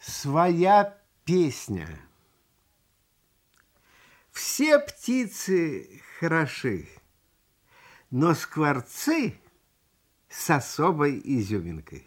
Своя песня. Все птицы хороши, но скворцы с особой изюминкой.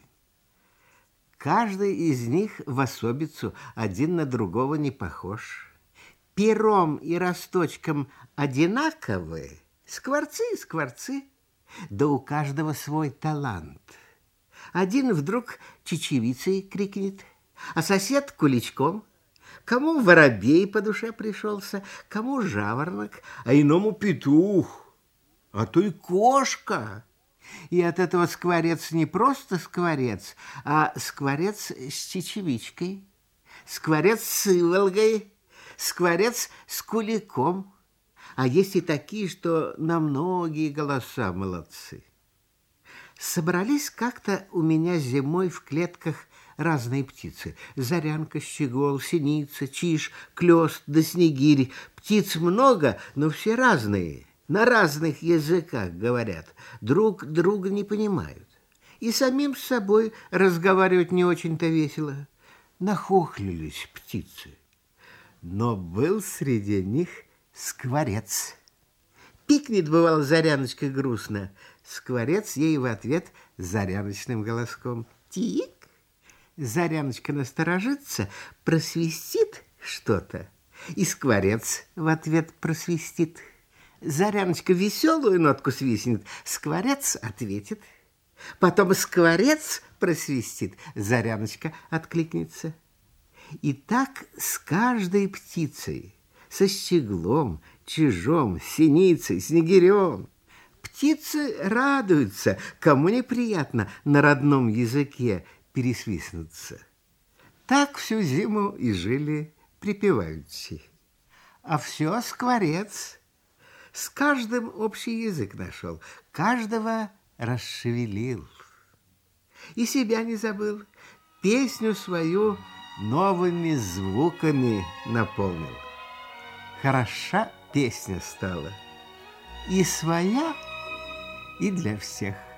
Каждый из них в особицу один на другого не похож. Пером и росточком одинаковые, скворцы, да у каждого свой талант. Один вдруг чечевицей крикнет, а сосед куличком. Кому воробей по душе пришелся, кому жаворонок, а иному петух, а то и кошка. И от этого скворец не просто скворец, а скворец с чечевичкой, скворец с иволгой, скворец с куликом. А есть и такие, что на многие голоса молодцы. Собрались как-то у меня зимой в клетках разные птицы. Зарянка, щегол, синица, чиж, клёст да снегирь. Птиц много, но все разные. На разных языках говорят. Друг друга не понимают. И самим с собой разговаривать не очень-то весело. Нахохлились птицы. Но был среди них скворец. Пикнет, бывало, Заряночка грустно. Скворец ей в ответ заряночным голоском. Тик! Заряночка насторожится, просвистит что-то, и скворец в ответ просвистит. Заряночка веселую нотку свистнет, скворец ответит. Потом скворец просвистит, Заряночка откликнется. И так с каждой птицей, со щеглом, чижом, синицей, снегирем. Птицы радуются, кому неприятно на родном языке пересвистнуться. Так всю зиму и жили припеваючи. А все скворец. С каждым общий язык нашел, каждого расшевелил. И себя не забыл, песню свою новыми звуками наполнил. Хороша песня стала, и своя, и для всех.